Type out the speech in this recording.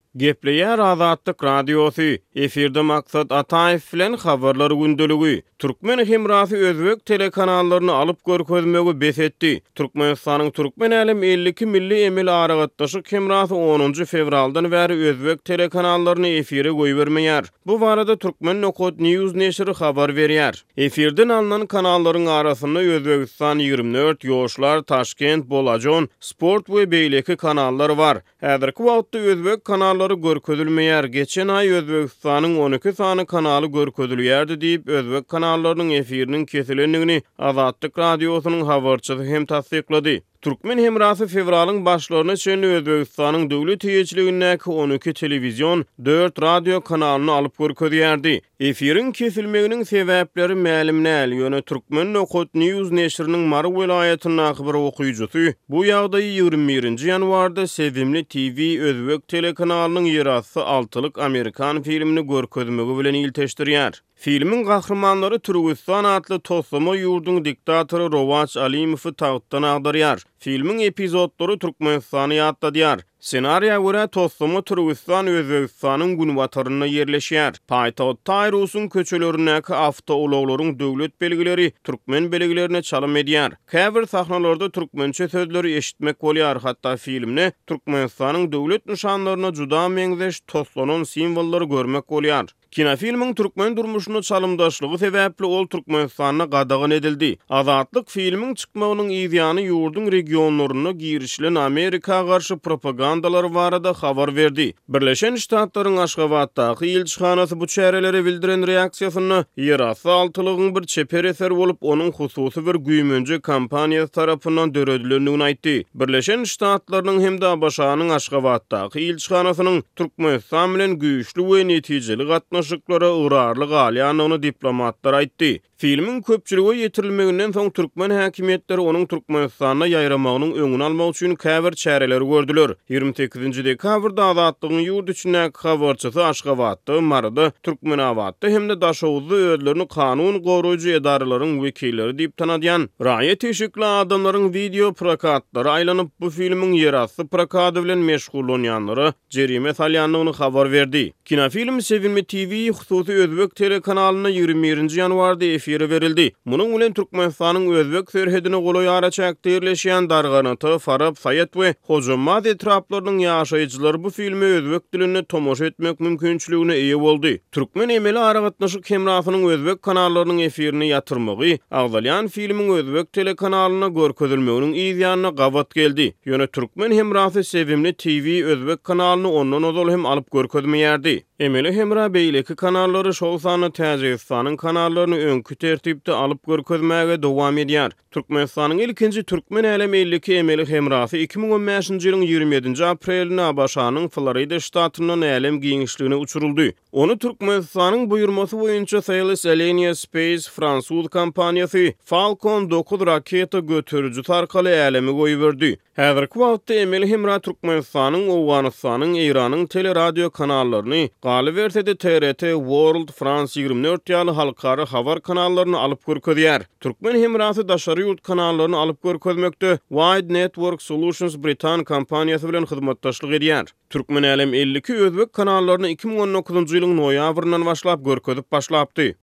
Gepleýär Azatlyk Radiosu. Efirde maksat Ataýew bilen habarlar gündöligi. Türkmen hemrasy özbek telekanallaryny alyp görkezmegi besetdi. Türkmenistanyň Türkmen elem 52 milli emel aragatdaşyk hemrasy 10 fevraldan bäri özbek telekanallaryny efire goýbermeýär. Bu barada Türkmen Nokot News neşri habar berýär. Efirden alınan kanallaryň arasynda Özbekistan 24, Ýoşlar, Taşkent, Bolajon, Sport we beýleki kanallar bar. Häzirki wagtda özbek kanallary görkezilmeýär. Geçen ay Özbekistanyň 12 sany kanaly görkezilýärdi diýip özbek kanallarının efirinin kesilenligini Azatlyk Radiosynyň habarçysy hem tasdiklady. Türkmen hemrasy fevralyň başlaryna çenli Özbekistanyň döwlet hiýetçiligindäki 12 telewizyon, 4 radio kanalyny alyp görkezýärdi. Efirin kesilmeginiň sebäpleri mälim näl. Ýöne Türkmen Nokot News neşriniň Marw welaýatynyň bir okuyjusy bu ýagdaýy 21-nji ýanwarda Sevimli TV özbek telekanalynyň ýerasy 6-lyk Amerikan filmini görkezmegi bilen ilteşdirýär. Filmin gahrymanlary Türkistan adly toslama ýurdun diktatory Rowaç Alimowy tagtdan agdarýar. Filmin epizodlary Türkmenistany ýatladýar. Senariýa görä toslama Türkistan Özbekistanyň günwataryna ýerleşýär. Paýtagat Taýrusyň köçelerindäki awtoulaglaryň döwlet belgileri türkmen belgilerine çalym edýär. Käbir sahnalarda türkmençe sözleri eşitmek bolýar. Hatda filmne Türkmenistanyň döwlet nişanlaryna juda meňzeş toslanan simwollary görmek bolýar. Kinofilmiň türkmen durmuşyna çalymdaşlygy sebäpli ol Türkmenistanyna gadagan edildi. Azatlyk filmiň çykmagynyň ýygyany ýurdun regionlaryna girişlen Amerika garşy propagandalar barada habar berdi. Birleşen Ştatlaryň Aşgabatdaky elçixanasy bu çäreleri bildiren reaksiýasyny ýerasy altylygyň bir çeper eser bolup onuň hususy bir güýmenje kampaniýasy tarapyndan döredilendigini aýtdy. Birleşen Ştatlaryň hem de başanyň Aşgabatdaky elçixanasynyň Türkmenistan bilen güýçli we netijeli gatnaşyklary ıgrarly galýanyny diplomatlar aýtdy. Filmin köpçüligi ýetirilmeginden soň türkmen häkimetleri onuň Türkmenistana ýaýramagynyň öňüni almak üçin käbir çäreler gördüler. 28-nji dekabrda Azatlygyň ýurt içindäki habarçysy Aşgabatda, Marada, Türkmenawatda hem de Daşowuzda özlerini kanun goruýjy edaralaryň wekilleri diýip tanadýan raýat eşikli adamlaryň video prokatlary aýlanyp bu filmiň ýerasy prokady bilen meşgullanýanlary jerime salýanlygyny habar berdi. Kinofilm Sevimli TV hususy özbek telekanalyna 21-nji ýanwarda efire verildi. Munyň bilen Türkmenistanyň özbek serhedine golaý araçakda ýerleşýän Darganaty, Farab, Sayat we Hojamad etraplarynyň ýaşaýjylary bu filmi özbek dilinde tomoşa etmek mümkinçiligine eýe boldy. Türkmen emeli aragatnaşyk hemrasynyň özbek kanallarynyň efirini ýatyrmagy, agdalýan filmiň özbek telekanalyna görkezilmeginiň ýygyanyna gawat geldi. Ýöne Türkmen hemrasy Sevimli TV özbek kanalyny ondan ozal hem alyp görkezmeýärdi. Emeli hemra beýleki kanallary şol sany Täjikistanyň kanallaryny öňkü tertipde alyp görkezmäge dowam edýär. Türkmenistanyň ilkinji türkmen elem 52 emeli hemrasy 2015-nji ýylyň 27-nji aprelinde başanyň Florida ştatyndan elem giňişligine uçuruldy. Onu Türkmenistanyň buyurmasy boýunça Thales Alenia Space Fransuz kompaniýasy Falcon 9 raketa götürücü tarkaly elemi goýberdi. Häzirki wagtda emeli hemra Türkmenistanyň, Owganystanyň, Iranyň teleradio kanallaryny galy bersede TRT, World, France 24 ýaly halkary habar kanallaryny alyp görkezýär. Türkmen hemrasy daşary ýurt kanallaryny alyp görkezmekde Wide Network Solutions Britan kompaniýasy bilen hyzmatdaşlyk edýär. Türkmen elem 52 özbek kanallaryny 2019-njy ýylyň noýabryndan başlap görkezip başlapdy.